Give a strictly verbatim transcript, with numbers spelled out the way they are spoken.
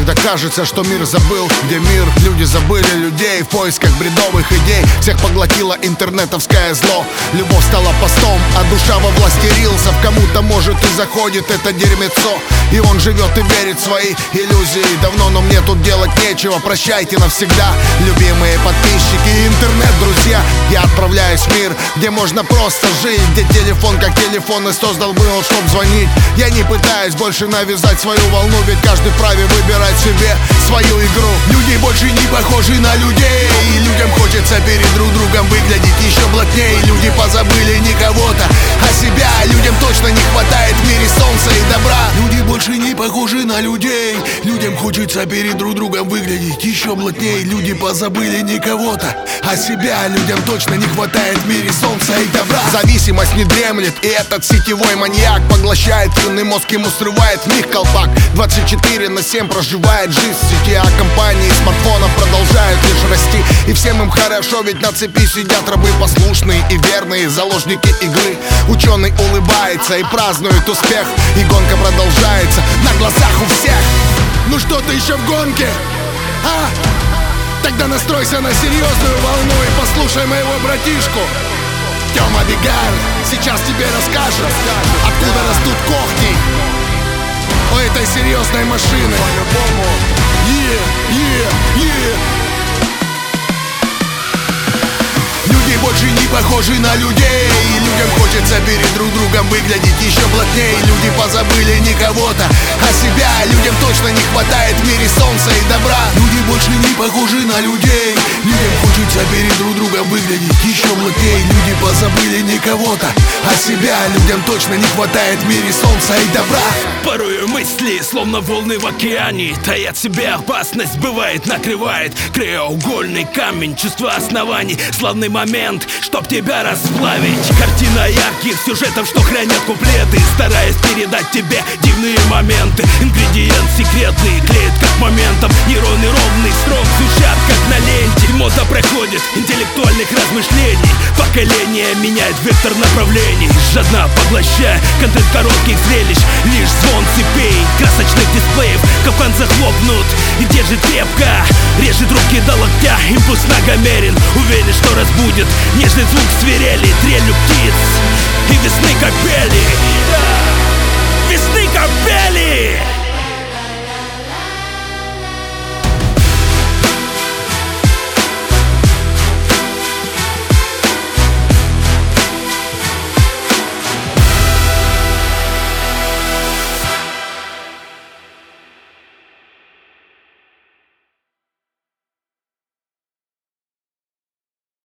Иногда кажется, что мир забыл, где мир. Люди забыли людей в поисках бредовых идей. Всех поглотило интернетовское зло. Любовь стала постом, а душа во власти рилсов. Кому-то может и заходит это дерьмецо, и он живет и верит в свои иллюзии. Давно, но мне тут делать нечего. Прощайте навсегда, любимые подписчики и интернет-друзья. Я отправляюсь в мир, где можно просто жить, где телефон как телефон и создал был, чтоб звонить. Я не пытаюсь больше навязать свою волну, ведь каждый вправе выбирать себе свою игру. Люди больше не похожи на людей, и людям хочется перед друг другом выглядеть еще плотнее. Люди позабыли не кого-то, а себя. Людям точно не хватает в мире солнца и добра. Люди больше не похожи на людей, людям хочется перед друг другом выглядеть еще плотнее. Люди позабыли не кого-то, а себя. Людям точно не хватает в мире солнца и добра. Зависимость не дремлет, и этот сетевой маньяк поглощает юный мозг, ему срывает в них колпак. Двадцать четыре на семь проживает жизнь в сети, а компании смартфонов продолжают лишь расти. И всем им хорошо, ведь на цепи сидят рабы послушные и верные, заложники игры. Ученый улыбается и празднует успех, и гонка продолжается на глазах у всех. Ну что, ты еще в гонке? А? Тогда настройся на серьезную волну и послушай моего братишку Тёма Бигар. Сейчас тебе расскажет, откуда растут когти у этой серьезной машины. Yeah, yeah, yeah. Люди больше не похожи на людей, и людям хочется перед друг другом выглядеть еще плотнее. Люди позабыли не кого-то, а себя. Людям точно не хватает в мире солнца и добра. Люди больше не похожи на людей, людям хочется перед друг другом выглядеть еще плотнее. Люди позабыли не кого-то, а себя. Людям точно не хватает в мире солнца и добра. Порою мысли, словно волны в океане, таят в себе опасность, бывает накрывает. Краеугольный камень, чувство оснований, славный момент, чтоб тебя расплавить. Картина ярких сюжетов, что хранят куплеты, стараясь передать тебе дивные моменты. Ингредиент секретный, клеит как моментом. Нейроны ровный строк звучат как на ленте. И мода проходит интеллектуальных размышлений. Поколение меняет вектор направлений, жадно поглощая контент коротких зрелищ. Лишь звон цепей, красочных дисплеев капкан захлопнут и держит крепко. Режет руки до локтя, импульс многомерен. Уверен, что разбудит нежный звук свирели, трелью птиц и весны капели. Весны капели.